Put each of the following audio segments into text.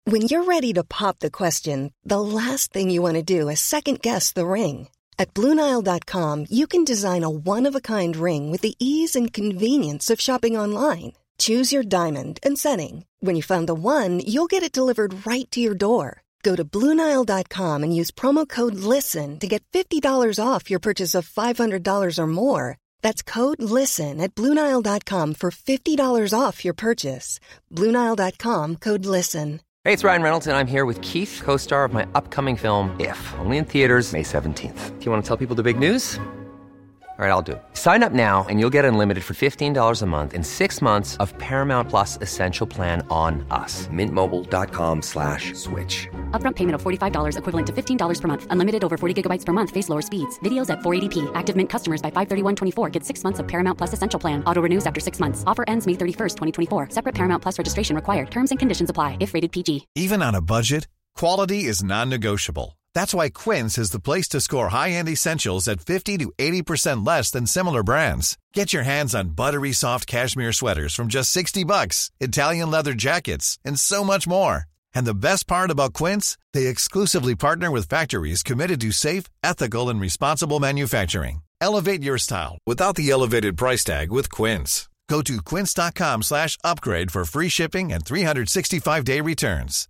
When you're ready to pop the question, the last thing you want to do is second-guess the ring. At BlueNile.com, you can design a one-of-a-kind ring with the ease and convenience of shopping online. Choose your diamond and setting. When you find the one, you'll get it delivered right to your door. Go to BlueNile.com and use promo code LISTEN to get $50 off your purchase of $500 or more. That's code LISTEN at BlueNile.com for $50 off your purchase. BlueNile.com, code LISTEN. Hey, it's Ryan Reynolds, and I'm here with Keith, co-star of my upcoming film, If, only in theaters May 17th. Do you want to tell people the big news? All right, I'll do it. Sign up now and you'll get unlimited for $15 a month and 6 months of Paramount Plus Essential Plan on us. MintMobile.com/switch. Upfront payment of $45 equivalent to $15 per month. Unlimited over 40 gigabytes per month. Face lower speeds. Videos at 480p. Active Mint customers by 531.24 get 6 months of Paramount Plus Essential Plan. Auto renews after 6 months. Offer ends May 31st, 2024. Separate Paramount Plus registration required. Terms and conditions apply if rated PG. Even on a budget, quality is non-negotiable. That's why Quince is the place to score high-end essentials at 50 to 80% less than similar brands. Get your hands on buttery soft cashmere sweaters from just $60, Italian leather jackets, and so much more. And the best part about Quince, they exclusively partner with factories committed to safe, ethical, and responsible manufacturing. Elevate your style without the elevated price tag with Quince. Go to quince.com/upgrade for free shipping and 365-day returns.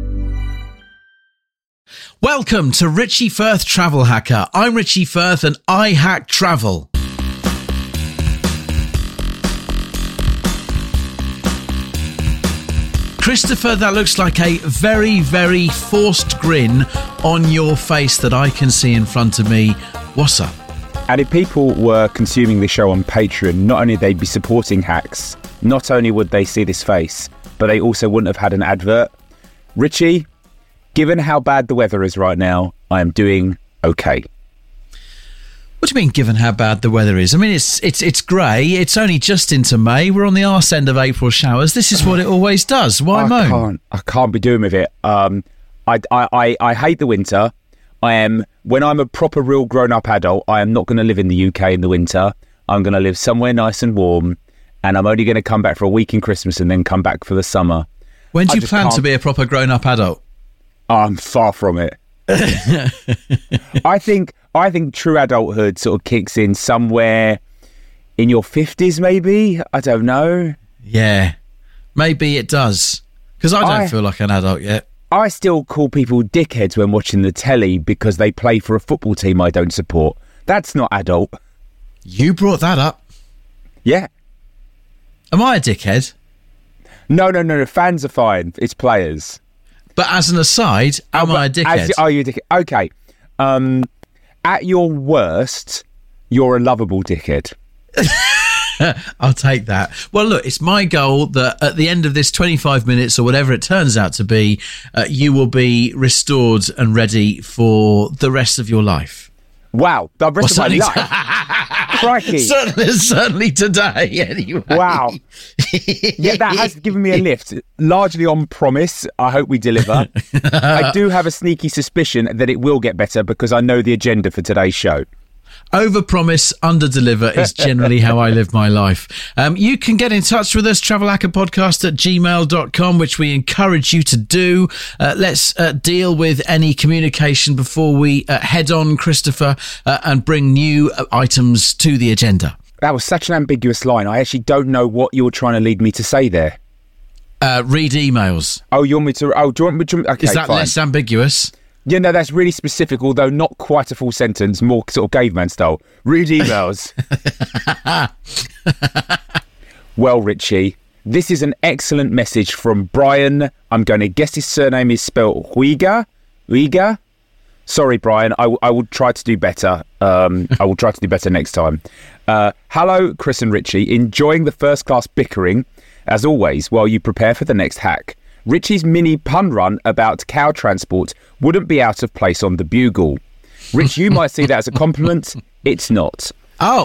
Welcome to Richie Firth Travel Hacker. I'm Richie Firth and I hack travel. Christopher, that looks like a very, very forced grin on your face that I can see in front of me. What's up? And if people were consuming the show on Patreon, not only they'd be supporting hacks, not only would they see this face, but they also wouldn't have had an advert. Richie, given how bad the weather is right now, I am doing okay. What do you mean, given how bad the weather is? I mean, it's grey. It's only just into May. We're on the arse end of April showers. This is what it always does. Why moan? I can't be doing with it. I hate the winter. When I'm a proper, real grown-up adult, I am not going to live in the UK in the winter. I'm going to live somewhere nice and warm, and I'm only going to come back for a week in Christmas and then come back for the summer. When do you plan to be a proper grown-up adult? I'm far from it. I think true adulthood sort of kicks in somewhere in your 50s, maybe. I don't know. Yeah, maybe it does. Because I don't feel like an adult yet. I still call people dickheads when watching the telly because they play for a football team I don't support. That's not adult. You brought that up. Yeah. Am I a dickhead? No. Fans are fine. It's players. But as an aside, am I a dickhead? Are you a dickhead? Okay. At your worst, you're a lovable dickhead. I'll take that. Well, look, it's my goal that at the end of this 25 minutes or whatever it turns out to be, you will be restored and ready for the rest of your life. Wow. The rest of my life? Crikey. Certainly today, anyway. Wow. Yeah, that has given me a lift. Largely on promise. I hope we deliver. I do have a sneaky suspicion that it will get better because I know the agenda for today's show. Over-promise, under-deliver is generally how I live my life. You can get in touch with us, travelhackerpodcast@gmail.com, which we encourage you to do. Let's deal with any communication before we head on, Christopher, and bring new items to the agenda. That was such an ambiguous line. I actually don't know what you're trying to lead me to say there. Read emails. Oh, you want me to... Oh, do you want me to... Okay, is that fine. Less ambiguous? Yeah, no, that's really specific, although not quite a full sentence, more sort of caveman style. Read emails. Well, Richie, this is an excellent message from Brian. I'm going to guess his surname is spelled Huiga. Sorry, Brian, I will try to do better. I will try to do better next time. Hello, Chris and Richie. Enjoying the first-class bickering, as always, while you prepare for the next hack. Richie's mini pun run about cow transport wouldn't be out of place on the Bugle. Rich, you might see that as a compliment. It's not. Oh,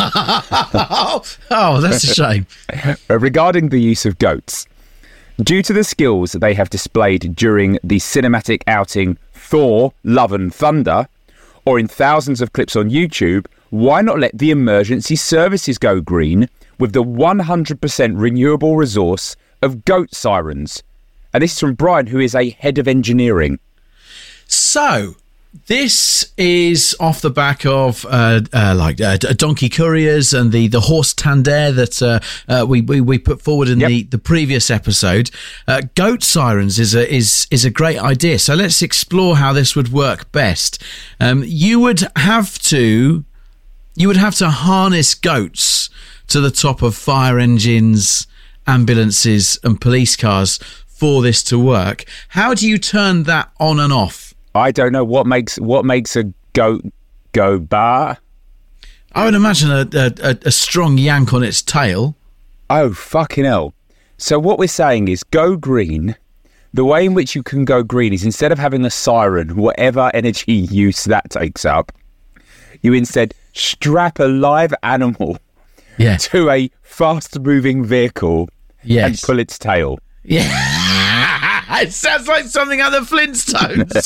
that's a shame. Regarding the use of goats, due to the skills they have displayed during the cinematic outing Thor, Love and Thunder, or in thousands of clips on YouTube, why not let the emergency services go green with the 100% renewable resource of goat sirens? And this is from Brian, who is a head of engineering. So, this is off the back of donkey couriers and the horse Tander that we put forward in the previous episode. Goat sirens is a great idea. So let's explore how this would work best. You would have to harness goats to the top of fire engines, ambulances, and police cars for this to work. How do you turn that on and off? I don't know what makes a goat go bar. I would imagine a strong yank on its tail. Oh, fucking hell. So what we're saying is go green. The way in which you can go green is instead of having a siren, whatever energy use that takes up, you instead strap a live animal to a fast-moving vehicle and pull its tail. Yeah. It sounds like something out of the Flintstones.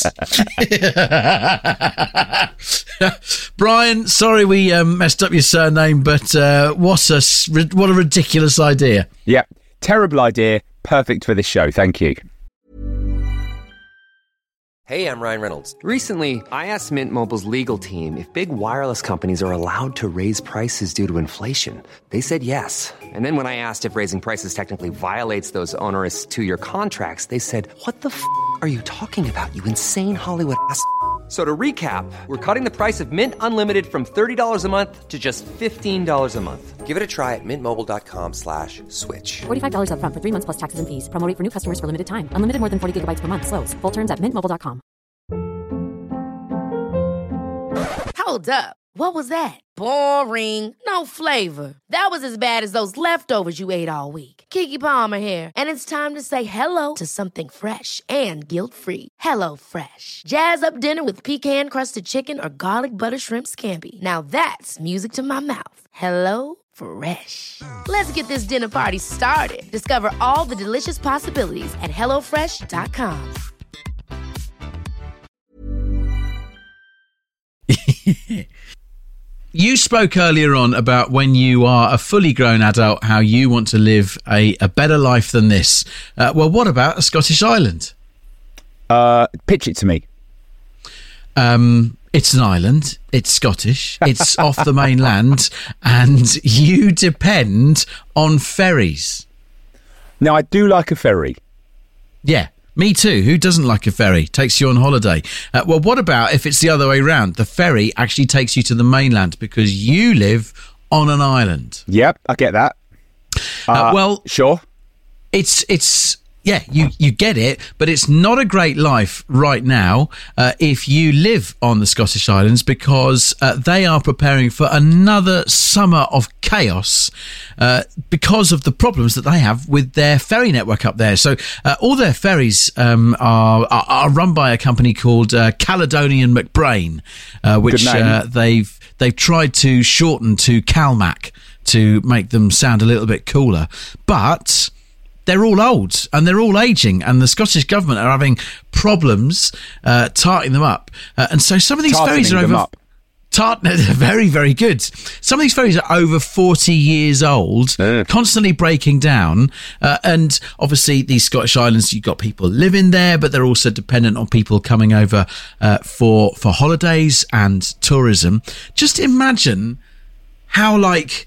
Brian, sorry we messed up your surname, but what a ridiculous idea. Yeah, terrible idea. Perfect for this show. Thank you. Hey, I'm Ryan Reynolds. Recently, I asked Mint Mobile's legal team if big wireless companies are allowed to raise prices due to inflation. They said yes. And then when I asked if raising prices technically violates those onerous 2-year contracts, they said, "What the f*** are you talking about, you insane Hollywood ass?" So to recap, we're cutting the price of Mint Unlimited from $30 a month to just $15 a month. Give it a try at mintmobile.com/switch. $45 up front for 3 months plus taxes and fees. Promo rate for new customers for limited time. Unlimited more than 40 gigabytes per month. Slows full terms at mintmobile.com. Hold up. What was that? Boring. No flavor. That was as bad as those leftovers you ate all week. Keke Palmer here, and it's time to say hello to something fresh and guilt-free. Hello Fresh. Jazz up dinner with pecan-crusted chicken or garlic butter shrimp scampi. Now that's music to my mouth. Hello Fresh. Let's get this dinner party started. Discover all the delicious possibilities at hellofresh.com. You spoke earlier on about when you are a fully grown adult, how you want to live a better life than this. Well, what about a Scottish island? Pitch it to me. It's an island. It's Scottish. It's off the mainland, and you depend on ferries. Now, I do like a ferry. Yeah. Me too. Who doesn't like a ferry? Takes you on holiday. Well, what about if it's the other way around? The ferry actually takes you to the mainland because you live on an island. Yep, I get that. Well, sure. It's yeah, you get it, but it's not a great life right now if you live on the Scottish Islands because they are preparing for another summer of chaos because of the problems that they have with their ferry network up there. So all their ferries are run by a company called Caledonian McBrain, which they've tried to shorten to CalMac to make them sound a little bit cooler, but they're all old and they're all aging, and the Scottish government are having problems tarting them up. And so some of these ferries are over... Very, very good. Some of these ferries are over 40 years old, constantly breaking down. And obviously, these Scottish islands, you've got people living there, but they're also dependent on people coming over for holidays and tourism. Just imagine how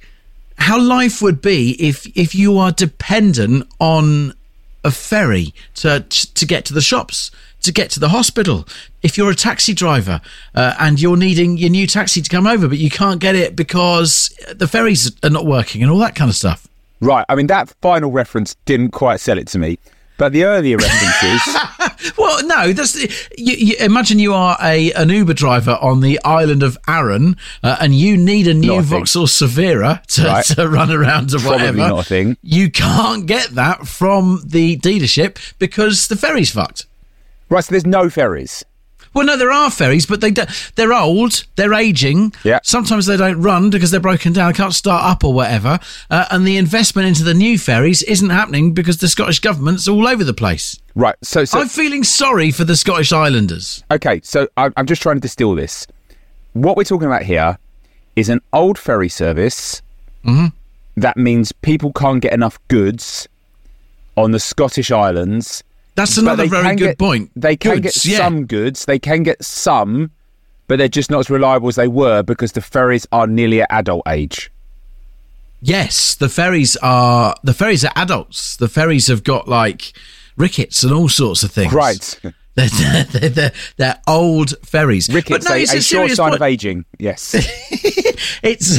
life would be if you are dependent on a ferry to get to the shops, to get to the hospital. If you're a taxi driver and you're needing your new taxi to come over, but you can't get it because the ferries are not working and all that kind of stuff. Right. I mean, that final reference didn't quite sell it to me, but the earlier references... Well, no, that's you imagine you are an Uber driver on the island of Arran and you need a new Vauxhall Severa to run around or whatever. Probably not a thing. You can't get that from the dealership because the ferry's fucked. Right, so there's no ferries. Well, no, there are ferries, but they're old, they're aging. Yeah. Sometimes they don't run because they're broken down, can't start up or whatever. And the investment into the new ferries isn't happening because the Scottish government's all over the place. Right, so I'm feeling sorry for the Scottish Islanders. Okay, so I'm just trying to distill this. What we're talking about here is an old ferry service. Mm-hmm. That means people can't get enough goods on the Scottish Islands, That's another very good point. They can get some goods. They can get some, but they're just not as reliable as they were because the ferries are nearly at adult age. Yes, the ferries are adults. The ferries have got like rickets and all sorts of things. Right. They're old ferries. Rickets, a sure sign of ageing. Yes. It's.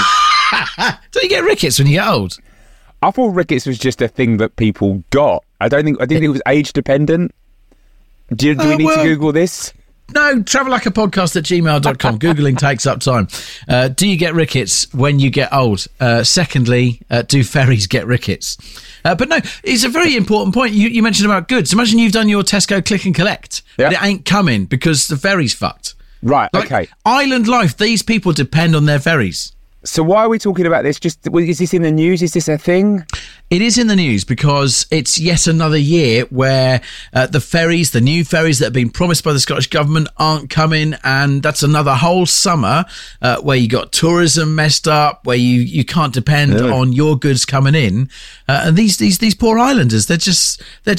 Don't you get rickets when you get old? I thought rickets was just a thing that people got. I didn't think it was age dependent. Do we need to Google this? No, travelackapodcast@gmail.com. Googling takes up time. Do you get rickets when you get old? Secondly, do ferries get rickets? But no, it's a very important point. You mentioned about goods. Imagine you've done your Tesco click and collect, but it ain't coming because the ferry's fucked. Right, okay. Island life, these people depend on their ferries. So why are we talking about this? Is this in the news? Is this a thing? It is in the news because it's yet another year where the new ferries that have been promised by the Scottish Government aren't coming, and that's another whole summer where you got tourism messed up, where you can't depend on your goods coming in, and these poor islanders, they're just at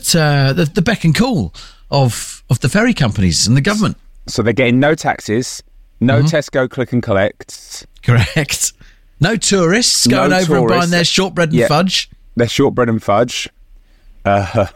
the beck and call of the ferry companies and the government. So they're getting no taxes, no Tesco click and collects. Correct. No tourists going over and buying their shortbread and fudge. Their shortbread and fudge. So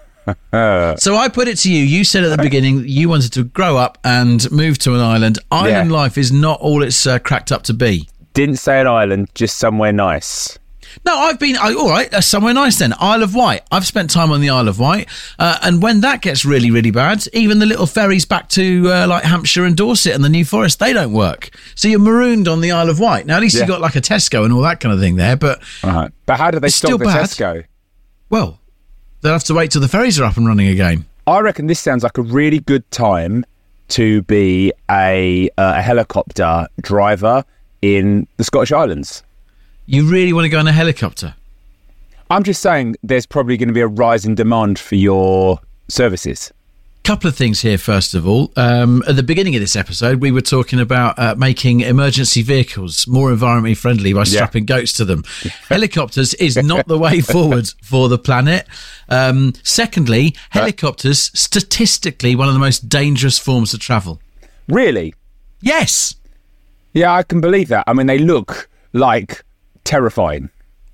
I put it to you. You said at the beginning you wanted to grow up and move to an island. Island life is not all it's cracked up to be. Didn't say an island, just somewhere nice. No, I've been... all right, that's somewhere nice then. Isle of Wight. I've spent time on the Isle of Wight. And when that gets really, really bad, even the little ferries back to like Hampshire and Dorset and the New Forest, they don't work. So you're marooned on the Isle of Wight. Now, at least you've got like a Tesco and all that kind of thing there, but... Right. But how do they stop the Tesco? Well, they'll have to wait till the ferries are up and running again. I reckon this sounds like a really good time to be a helicopter driver in the Scottish Islands. You really want to go in a helicopter? I'm just saying there's probably going to be a rise in demand for your services. Couple of things here, first of all. At the beginning of this episode, we were talking about making emergency vehicles more environmentally friendly by strapping goats to them. Helicopters is not the way forward for the planet. Secondly, helicopters, statistically, one of the most dangerous forms of travel. Really? Yes. Yeah, I can believe that. I mean, they look like... terrifying.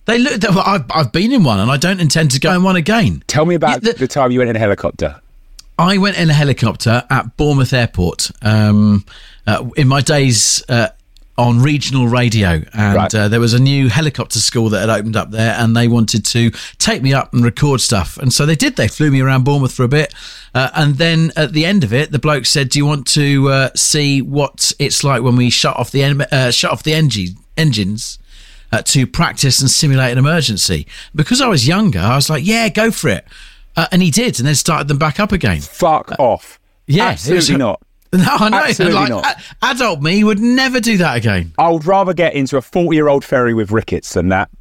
I've been in one and I don't intend to go in one again. Tell me about the time you went in a helicopter. I went in a helicopter at Bournemouth Airport in my days on regional radio, and there was a new helicopter school that had opened up there, and they wanted to take me up and record stuff, and so they did. They flew me around Bournemouth for a bit, and then at the end of it, the bloke said, "Do you want to see what it's like when we shut off the engines?" To practice and simulate an emergency. Because I was younger, I was like, yeah, go for it. And he did, and then started them back up again. Fuck off. Yeah. Absolutely not. No, I know. Absolutely not. Adult me would never do that again. I would rather get into a 40-year-old ferry with rickets than that.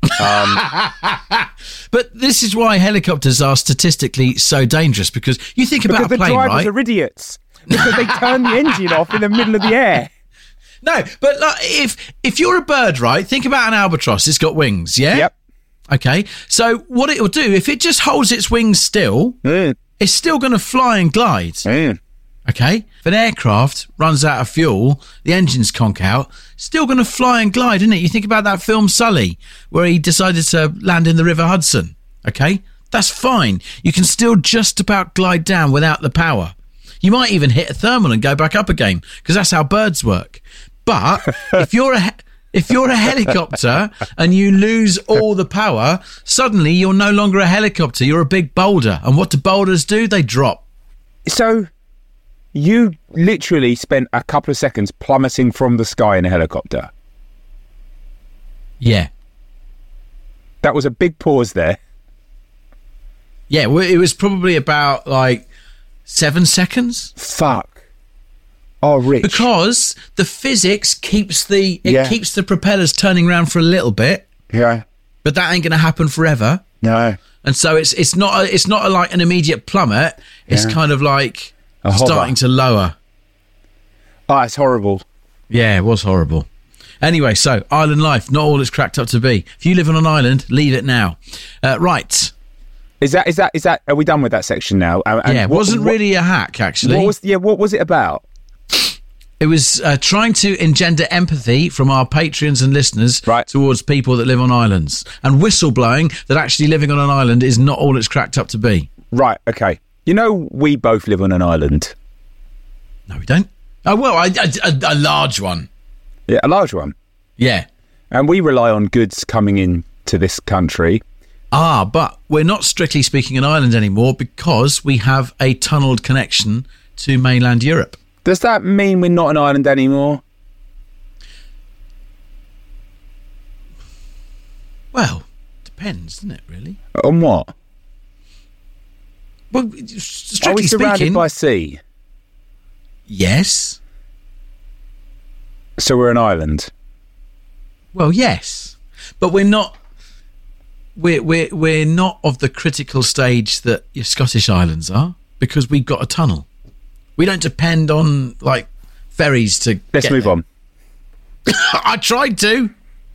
But this is why helicopters are statistically so dangerous, because you think about a plane, right? Because the drivers are idiots. Because they turn the engine off in the middle of the air. No, but like, if you're a bird, right, think about an albatross. It's got wings, yeah? Yep. Okay, so what it'll do, if it just holds its wings still, it's still going to fly and glide. Okay? If an aircraft runs out of fuel, the engines conk out, still going to fly and glide, isn't it? You think about that film Sully, where he decided to land in the River Hudson. Okay? That's fine. You can still just about glide down without the power. You might even hit a thermal and go back up again, because that's how birds work. But if you're a helicopter and you lose all the power, suddenly you're no longer a helicopter. You're a big boulder. And what do boulders do? They drop. So you literally spent a couple of seconds plummeting from the sky in a helicopter. Yeah. That was a big pause there. Yeah, well, it was probably about like 7 seconds. Fuck. Oh, Rich. Because the physics keeps the propellers turning around for a little bit. Yeah. But that ain't going to happen forever. No. And so it's not like an immediate plummet. It's kind of like starting to lower. Oh, it's horrible. Yeah, it was horrible. Anyway, so island life, not all it's cracked up to be. If you live on an island, leave it now. Right. Is that? Are we done with that section now? It wasn't really a hack, actually. What was it about? It was trying to engender empathy from our patrons and listeners towards people that live on islands, and whistleblowing that actually living on an island is not all it's cracked up to be. Right, okay. You know, we both live on an island. No, we don't. Oh, well, a large one. Yeah, a large one. Yeah. And we rely on goods coming in to this country. But we're not strictly speaking an island anymore because we have a tunnelled connection to mainland Europe. Does that mean we're not an island anymore? Well, depends, doesn't it, really? On what? Well, strictly Are we surrounded speaking, by sea? Yes. So we're an island? Well, yes. But we're not... We're not of the critical stage that your Scottish islands are, because we've got a tunnel. We don't depend on, like, ferries to Let's move on. I tried to.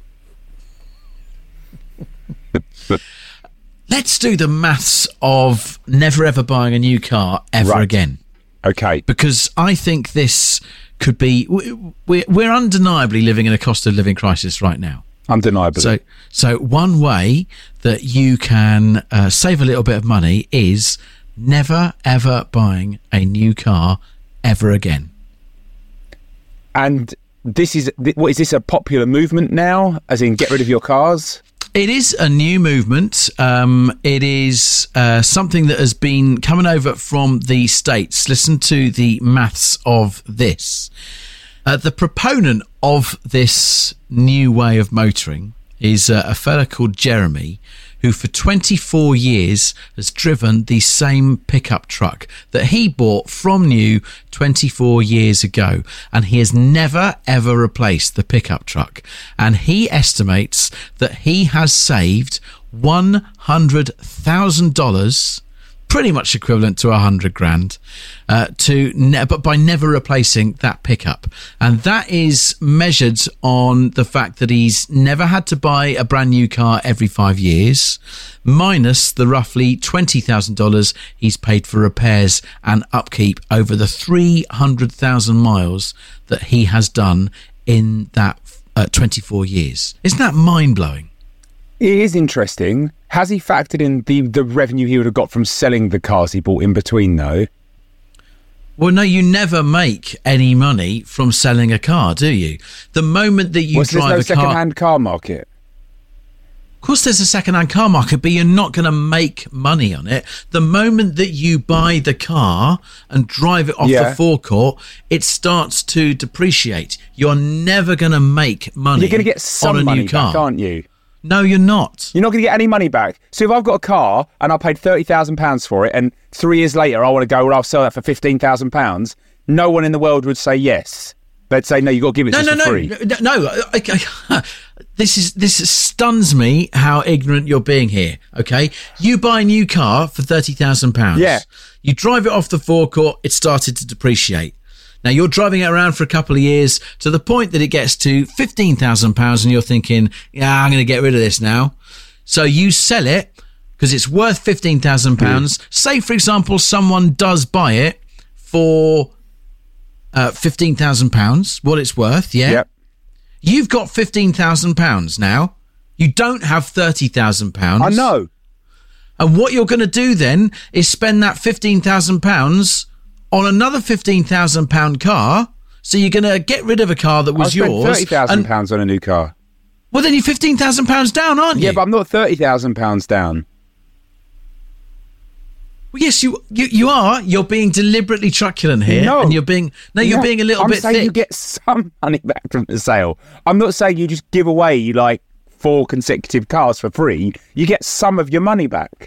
Let's do the maths of never ever buying a new car ever again. Okay. Because I think this could be... We're undeniably living in a cost of living crisis right now. Undeniably. So one way that you can save a little bit of money is never ever buying a new car ever again. And this is this a popular movement now, as in get rid of your cars? It is a new movement. It is something that has been coming over from the States. Listen to the maths of this. The proponent of this new way of motoring is a fella called Jeremy, who for 24 years has driven the same pickup truck that he bought from new 24 years ago. And he has never, ever replaced the pickup truck. And he estimates that he has saved $100,000, pretty much equivalent to $100,000, but by never replacing that pickup. And that is measured on the fact that he's never had to buy a brand new car every 5 years, minus the roughly $20,000 he's paid for repairs and upkeep over the 300,000 miles that he has done in that 24 years. Isn't that mind-blowing? It is interesting. Has he factored in the revenue he would have got from selling the cars he bought in between, though? Well, no, you never make any money from selling a car, do you? The moment that you drive a car... There's no second-hand car market? Of course there's a second-hand car market, but you're not going to make money on it. The moment that you buy the car and drive it off the forecourt, it starts to depreciate. You're never going to make money. You're going to get some money back, aren't you? No, you're not. You're not going to get any money back. So if I've got a car and I paid £30,000 for it, and 3 years later I want to go, well, I'll sell that for £15,000, no one in the world would say yes. They'd say, no, you've got to give it to us for free. No. This stuns me how ignorant you're being here, okay? You buy a new car for £30,000. Yeah. You drive it off the forecourt, it started to depreciate. Now, you're driving it around for a couple of years to the point that it gets to £15,000 and you're thinking, yeah, I'm going to get rid of this now. So you sell it because it's worth £15,000. Say, for example, someone does buy it for £15,000, what it's worth, yeah? Yep. You've got £15,000 now. You don't have £30,000. I know. And what you're going to do then is spend that £15,000 on another £15,000 car, so you're going to get rid of a car that was yours. I spent £30,000 on a new car. Well, then you're £15,000 down, aren't you? Yeah, but I'm not £30,000 down. Well, yes, you are. You're being deliberately truculent here. No. And you're being a little bit thick. I'm saying you get some money back from the sale. I'm not saying you just give away, 4 consecutive cars for free. You get some of your money back.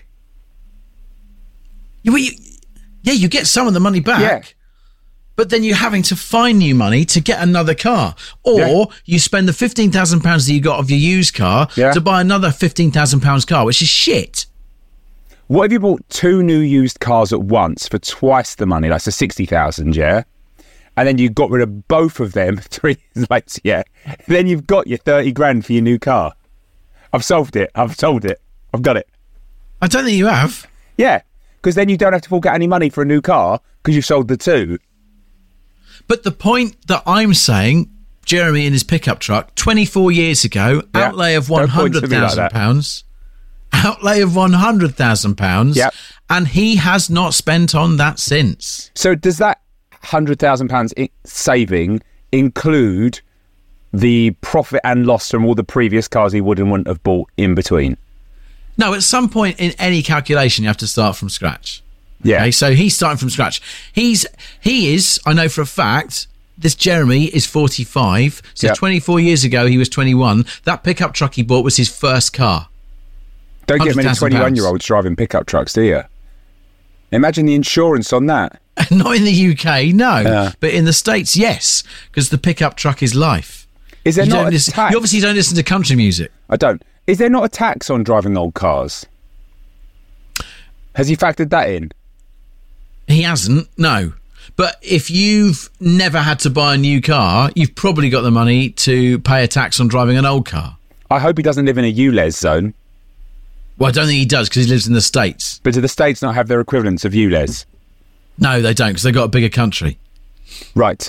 Yeah, you get some of the money back. Yeah. But then you're having to find new money to get another car. Or you spend the £15,000 that you got of your used car to buy another £15,000 car, which is shit. What if you bought 2 new used cars at once for twice the money? That's so 60,000, yeah? And then you got rid of both of them 3 years later, yeah? Then you've got your 30 grand for your new car. I've solved it. I've sold it. I've got it. I don't think you have. Yeah, because then you don't have to fork out any money for a new car because you've sold the two. But the point that I'm saying, Jeremy in his pickup truck, 24 years ago, outlay of £100,000. Outlay of £100,000. Yep. And he has not spent on that since. So does that £100,000 saving include the profit and loss from all the previous cars he would and wouldn't have bought in between? No, at some point in any calculation, you have to start from scratch. Yeah. Okay, so he's starting from scratch. He is, I know for a fact, this Jeremy is 45. So 24 years ago, he was 21. That pickup truck he bought was his first car. Don't get many 21-year-olds driving pickup trucks, do you? Imagine the insurance on that. Not in the UK, no. But in the States, yes, because the pickup truck is life. Is there not a tax? You obviously don't listen to country music. I don't. Is there not a tax on driving old cars? Has he factored that in? He hasn't, no. But if you've never had to buy a new car, you've probably got the money to pay a tax on driving an old car. I hope he doesn't live in a ULEZ zone. Well, I don't think he does because he lives in the States. But do the States not have their equivalents of ULEZ? No, they don't because they've got a bigger country. Right.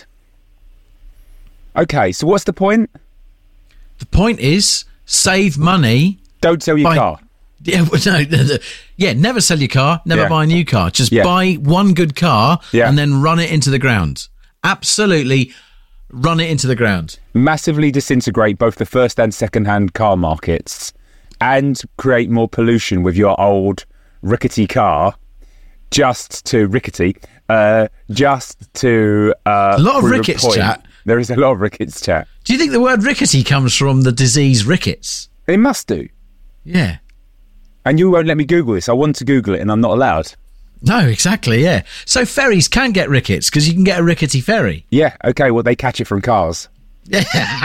Okay, so what's the point? The point is save money. Don't sell your car. Yeah, never sell your car, never buy a new car. Just buy one good car and then run it into the ground. Absolutely run it into the ground. Massively disintegrate both the first and second-hand car markets and create more pollution with your old rickety car just to a lot of rickets chat. There is a lot of rickets chat. Do you think the word rickety comes from the disease rickets? It must do. Yeah. And you won't let me Google this. I want to Google it and I'm not allowed. No, exactly, yeah. So ferries can get rickets because you can get a rickety ferry. Yeah, okay, well, they catch it from cars. Yeah.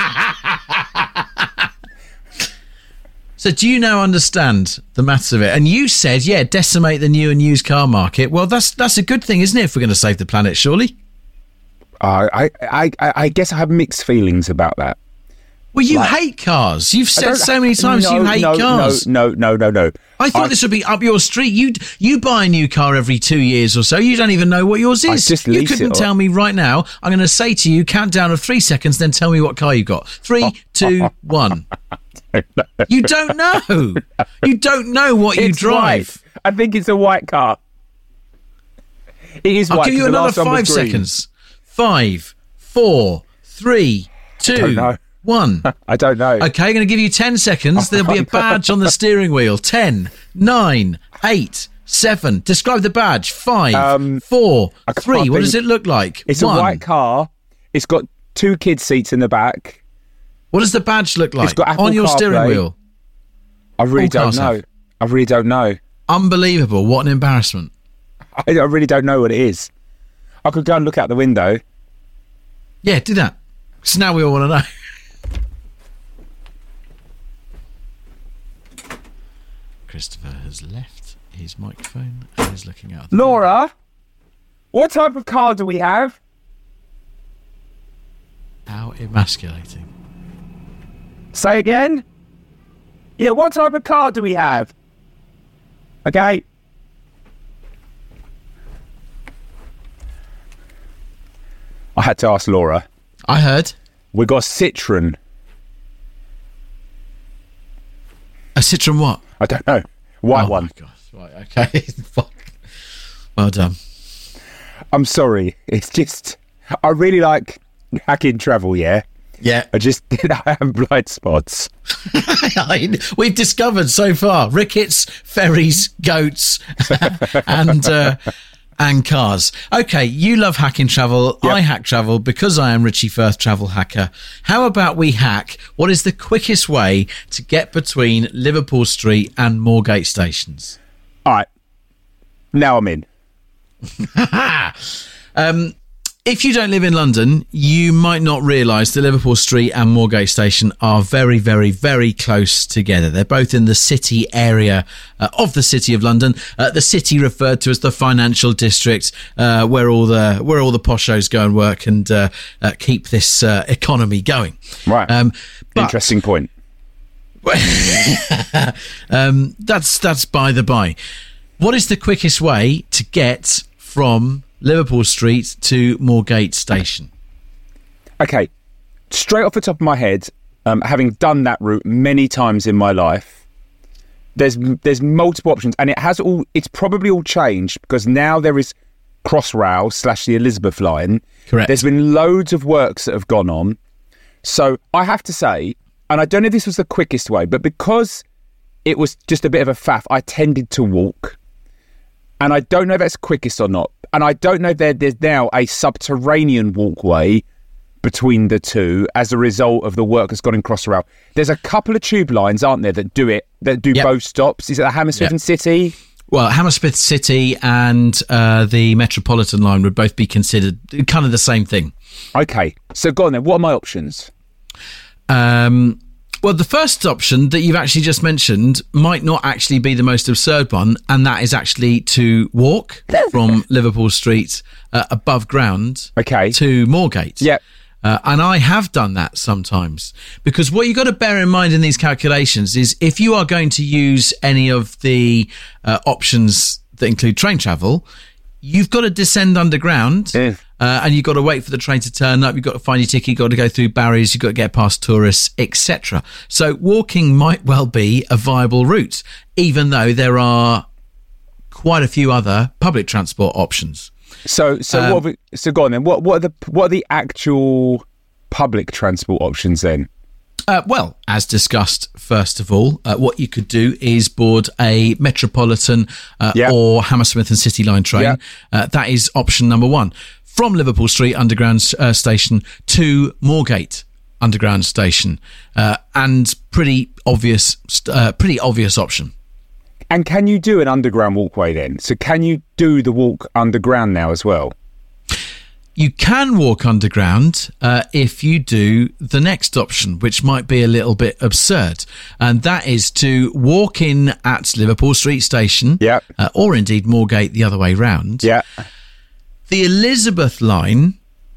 So do you now understand the maths of it? And you said, decimate the new and used car market. Well, that's a good thing, isn't it, if we're going to save the planet, surely? I guess I have mixed feelings about that. Well, you hate cars. You've said so many times you hate cars. No. I thought this would be up your street. You buy a new car every 2 years or so. You don't even know what yours is. You couldn't tell me right now. I'm going to say to you, countdown of 3 seconds, then tell me what car you got. 3, 2, 1. You don't know. You don't know what you drive. White. I think it's a white car. It is white. I'll give you another 5 seconds. 5, 4, 3, 2, 1. I don't know. Okay, I'm going to give you 10 seconds. There'll be a badge on the steering wheel. 10, 9, 8, 7. Describe the badge. 5, 4, 3. What does it look like? It's 1. a white car. It's got 2 kids' seats in the back. What does the badge look like? It's got Apple on your CarPlay. Steering wheel? I really don't know. I really don't know. Unbelievable. What an embarrassment. I really don't know what it is. I could go and look out the window. Yeah, do that. So now we all want to know. Christopher has left his microphone and is looking out. Laura, what type of car do we have? How emasculating. Say again? Yeah, what type of car do we have? Okay. I had to ask Laura. I heard. We got a Citroen. A Citroen what? I don't know. White one. Oh my gosh. Right, okay. Well done. I'm sorry. It's just, I really like hacking travel, yeah? Yeah. I have blind spots. We've discovered so far rickets, ferries, goats, and cars. Okay, you love hacking travel. Yep. I hack travel because I am Richie Firth, travel hacker. How about we hack what is the quickest way to get between Liverpool Street and Moorgate stations? All right. Now I'm in. If you don't live in London, you might not realise that Liverpool Street and Moorgate Station are very, very, very close together. They're both in the city area of the City of London. The city referred to as the financial district, where all the poshos go and work and keep this economy going. Right. Interesting point. That's by the by. What is the quickest way to get from Liverpool Street to Moorgate Station? Okay, straight off the top of my head, having done that route many times in my life, there's multiple options, and it's probably all changed because now there is Crossrail / the Elizabeth line. Correct. There's been loads of works that have gone on. So I have to say, and I don't know if this was the quickest way, but because it was just a bit of a faff, I tended to walk. And I don't know if that's quickest or not. And I don't know if there's now a subterranean walkway between the two as a result of the work that's gone in Crossrail. There's a couple of tube lines, aren't there, that do both stops? Is it the Hammersmith and City? Well, Hammersmith City and the Metropolitan line would both be considered kind of the same thing. Okay, so go on then. What are my options? Well, the first option that you've actually just mentioned might not actually be the most absurd one, and that is actually to walk from Liverpool Street above ground to Moorgate. Yep. And I have done that sometimes, because what you've got to bear in mind in these calculations is if you are going to use any of the options that include train travel, you've got to descend underground and you've got to wait for the train to turn up. You've got to find your ticket. You've got to go through barriers. You've got to get past tourists, etc. So walking might well be a viable route, even though there are quite a few other public transport options. So go on then. What are the actual public transport options then? Well, as discussed, first of all, what you could do is board a Metropolitan or Hammersmith and City Line train. That is option number one. From Liverpool Street Underground Station to Moorgate Underground Station. And pretty obvious option. And can you do an underground walkway then? So can you do the walk underground now as well? You can walk underground if you do the next option, which might be a little bit absurd. And that is to walk in at Liverpool Street Station, or indeed Moorgate the other way round. Yeah. The Elizabeth line,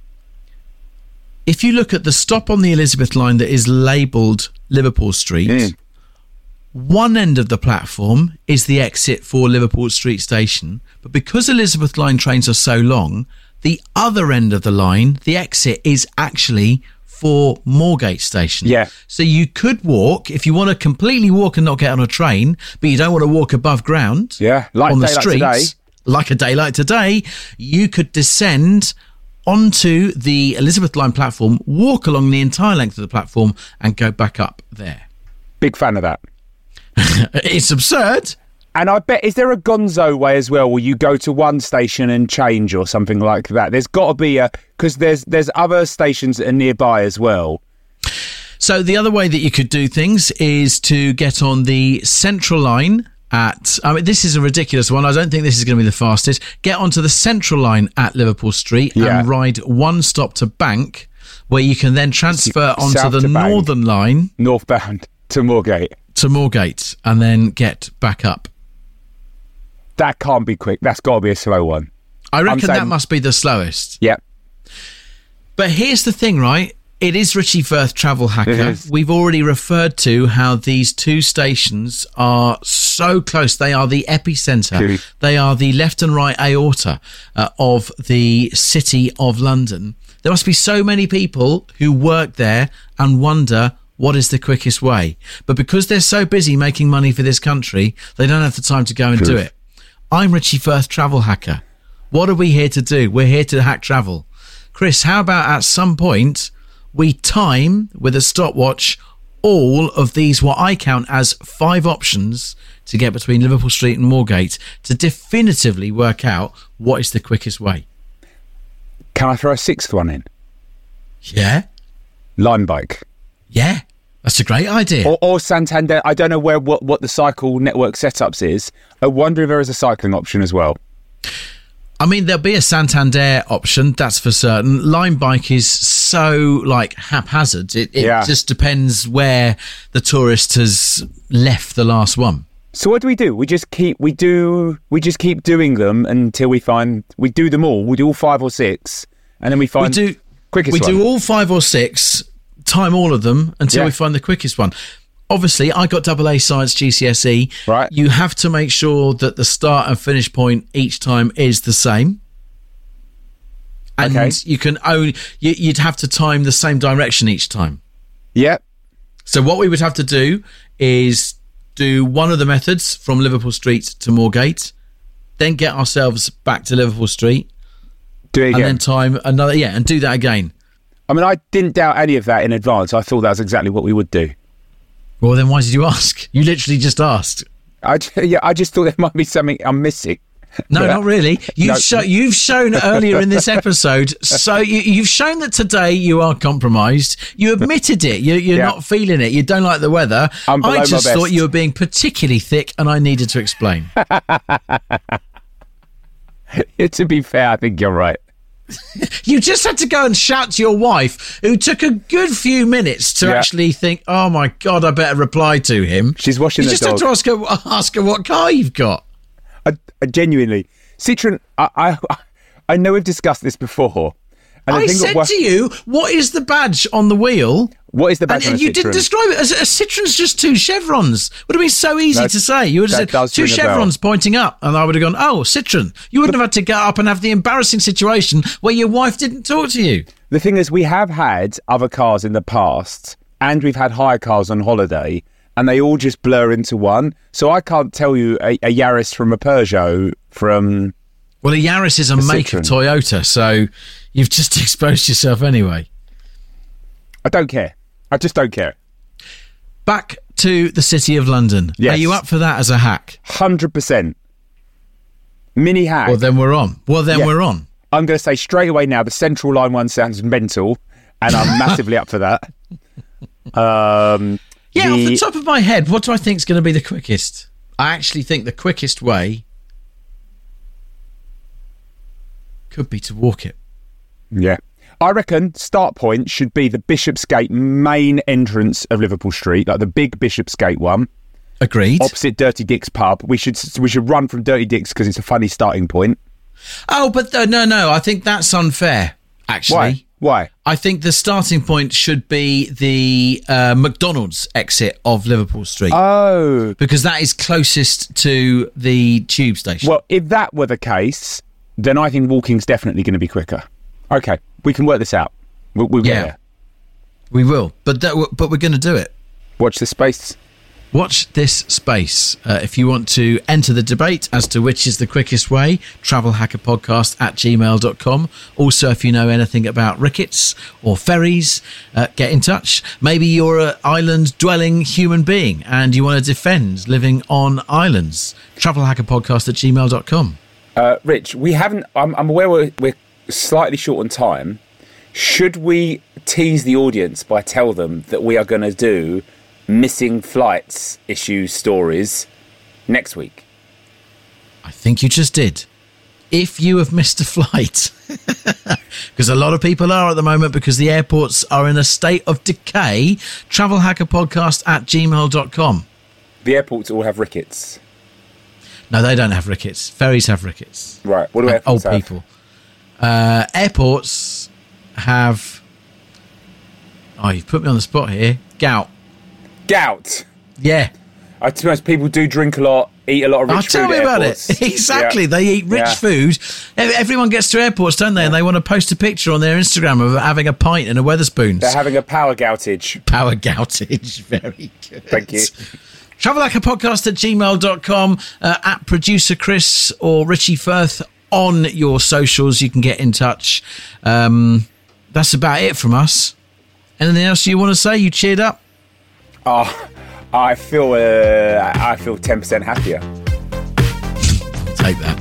if you look at the stop on the Elizabeth line that is labelled Liverpool Street, one end of the platform is the exit for Liverpool Street Station. But because Elizabeth line trains are so long, the other end of the line, the exit, is actually for Moorgate Station. Yeah. So you could walk, if you want to completely walk and not get on a train, but you don't want to walk above ground on the streets, like a day like today, you could descend onto the Elizabeth line platform, walk along the entire length of the platform and go back up there. Big fan of that. It's absurd. And I bet, is there a gonzo way as well where you go to one station and change or something like that? There's got to be because there's other stations that are nearby as well. So the other way that you could do things is to get on the Central line this is a ridiculous one. I don't think this is going to be the fastest. Get onto the Central line at Liverpool Street and ride one stop to Bank, where you can then transfer onto the Northern line. Northbound to Moorgate. To Moorgate, and then get back up. That can't be quick. That's got to be a slow one. I reckon that must be the slowest. Yep. But here's the thing, right? It is Richie Firth Travel Hacker. We've already referred to how these two stations are so close. They are the epicentre. They are the left and right aorta of the city of London. There must be so many people who work there and wonder what is the quickest way. But because they're so busy making money for this country, they don't have the time to go and do it. I'm Richie Firth Travel Hacker. What are we here to do? We're here to hack travel. Chris, how about at some point we time with a stopwatch all of these, what I count as 5 options to get between Liverpool Street and Moorgate, to definitively work out what is the quickest way? Can I throw a 6th one in? Yeah. Lime bike. Yeah, that's a great idea. Or Santander. I don't know what the cycle network setups is. I wonder if there is a cycling option as well. I mean, there'll be a Santander option, that's for certain. Lime bike is so haphazard. It just depends where the tourist has left the last one. So what do? We just keep doing them until we do them all. We do all 5 or 6, and then we find quickest one. We do all 5 or 6. Time all of them until we find the quickest one. obviously, I got AA Science GCSE. Right. You have to make sure that the start and finish point each time is the same. And Okay. you can you'd have to time the same direction each time. Yeah. So what we would have to do is do one of the methods from Liverpool Street to Moorgate, then get ourselves back to Liverpool Street, Do it again. and then time another, and do that again. I mean, I didn't doubt any of that in advance. I thought that was exactly what we would do. Well, then why did you ask? You literally just asked. I just thought there might be something I'm missing. No, Yeah. not really. You've shown earlier in this episode, so you've shown that today you are compromised. You admitted it. You're not feeling it. You don't like the weather. I'm below I my just best. thought you were being particularly thick, and I needed to explain. To be fair, I think you're right. You just had to go and shout to your wife, who took a good few minutes to Yeah. actually think, "Oh my God, I better reply to him." She's washing you the just dog. had to ask her what car you've got. I genuinely, Citroen. I know we've discussed this before. And I said to you, "What is the badge on the wheel?" what is the badge on a And you Citroen? didn't describe it as a Citroen's just two chevrons. Would have been so easy That- to say. You would have that said does two ring a bell. chevrons pointing up, and I would have gone, "Oh, Citroen." You wouldn't have had to get up and have the embarrassing situation where your wife didn't talk to you. The thing is, we have had other cars in the past, and we've had hire cars on holiday, and they all just blur into one. So I can't tell you a Yaris from a Peugeot from. Well, a Yaris is a make of Citroen. Toyota, so you've just exposed yourself anyway. I don't care. I just don't care. Back to the City of London. Yes. Are you up for that as a hack? 100%. Mini hack. Well, then we're on. Yeah. We're on. I'm going to say straight away now, the Central Line one sounds mental, and I'm massively up for that. Yeah, off the top of my head, what do I think is going to be the quickest? I actually think the quickest way could be to walk it. Yeah. I reckon start point should be the Bishopsgate main entrance of Liverpool Street, like the big Bishopsgate one, Agreed. opposite Dirty Dick's pub. We should run from Dirty Dick's because it's a funny starting point. Oh, but no, I think that's unfair, actually. Why? I think the starting point should be the McDonald's exit of Liverpool Street. Oh. Because that is closest to the tube station. Well, if that were the case, then I think walking's definitely going to be quicker. Okay, we can work this out. We'll get there. We will. But we're going to do it. Watch this space. Watch this space. If you want to enter the debate as to which is the quickest way, travelhackerpodcast@gmail.com. Also, if you know anything about rickets or ferries, get in touch. Maybe you're an island-dwelling human being and you want to defend living on islands. Travelhackerpodcast@gmail.com. Rich, we haven't. I'm aware we're slightly short on time. Should we tease the audience by tell them that we are going to do missing flights issues stories next week? I think you just did. If you have missed a flight, because a lot of people are at the moment because the airports are in a state of decay, travelhackerpodcast@gmail.com. The airports all have rickets. No, they don't have rickets. Ferries have rickets. Right. What do And airports old have? people. Airports have... Oh, you've put me on the spot here. Gout. Gout. Yeah. To be honest, people do drink a lot, eat a lot of rich food Tell me at about airports. it. Exactly. Yeah. They eat rich Yeah. food. Everyone gets to airports, don't they? And they want to post a picture on their Instagram of having a pint and a Wetherspoons. They're having a power goutage. Power goutage. Very good. Thank you. Travelhackerpodcast@gmail.com, at producer Chris or Richie Firth on your socials. You can get in touch. That's about it from us. Anything else you want to say? You cheered up? Oh, I feel 10% happier. Take that.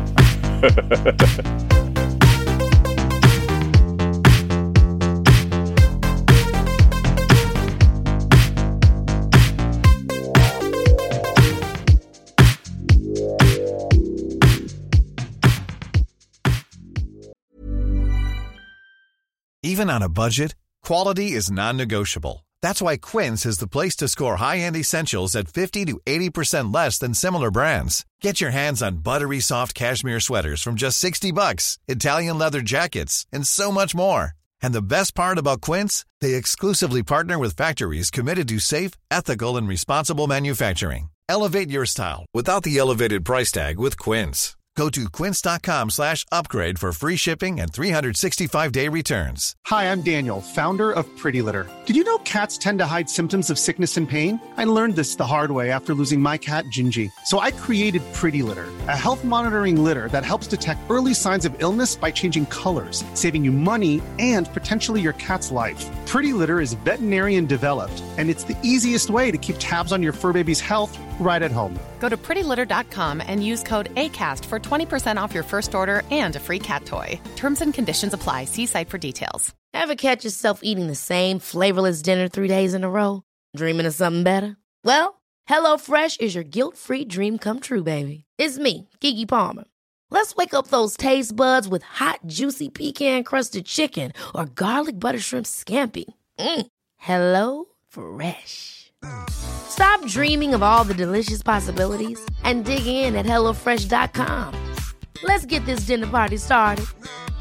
Even on a budget, quality is non-negotiable. That's why Quince is the place to score high-end essentials at 50 to 80% less than similar brands. Get your hands on buttery soft cashmere sweaters from just $60, Italian leather jackets, and so much more. And the best part about Quince, they exclusively partner with factories committed to safe, ethical, and responsible manufacturing. Elevate your style without the elevated price tag with Quince. Go to quince.com/upgrade for free shipping and 365-day returns. Hi, I'm Daniel, founder of Pretty Litter. Did you know cats tend to hide symptoms of sickness and pain? I learned this the hard way after losing my cat, Gingy. So I created Pretty Litter, a health monitoring litter that helps detect early signs of illness by changing colors, saving you money and potentially your cat's life. Pretty Litter is veterinarian developed, and it's the easiest way to keep tabs on your fur baby's health right at home. Go to prettylitter.com and use code ACAST for 20% off your first order and a free cat toy. Terms and conditions apply. See site for details. Ever catch yourself eating the same flavorless dinner 3 days in a row? Dreaming of something better? Well, HelloFresh is your guilt-free dream come true, baby. It's me, Keke Palmer. Let's wake up those taste buds with hot, juicy pecan-crusted chicken or garlic butter shrimp scampi. HelloFresh. Stop dreaming of all the delicious possibilities and dig in at HelloFresh.com. Let's get this dinner party started.